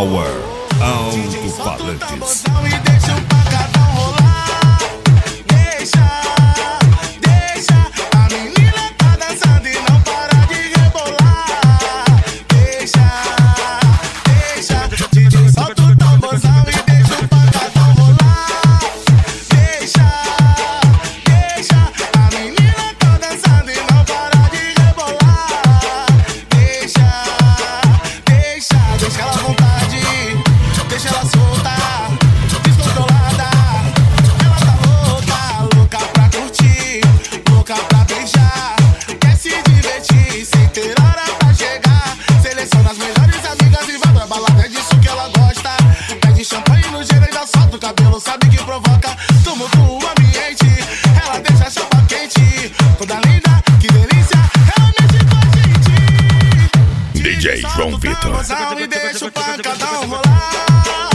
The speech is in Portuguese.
Power Alto-Falantes. E deixa o pancadão rolar. Deixa a menina tá dançando e não para de rebolar. Deixa, DJ solta o tamborzão e deixa o pancadão rolar. Deixa, a menina tá dançando e não para de rebolar. Deixa ela à vontade, deixa ela solta, descontrolada. Ela tá louca pra curtir, louca pra beijar. Quer se divertir sem ter hora pra chegar. Seleciona as melhores amigas e vai pra balada, é disso que ela gosta. Pede champanhe no gelo e ainda solta o cabelo, sabe que provoca tumulto o ambiente. Ela deixa a chapa quente, toda linda, que delícia, ela mexe com a gente. DJ João Vitor. E deixa o pancadão rolar.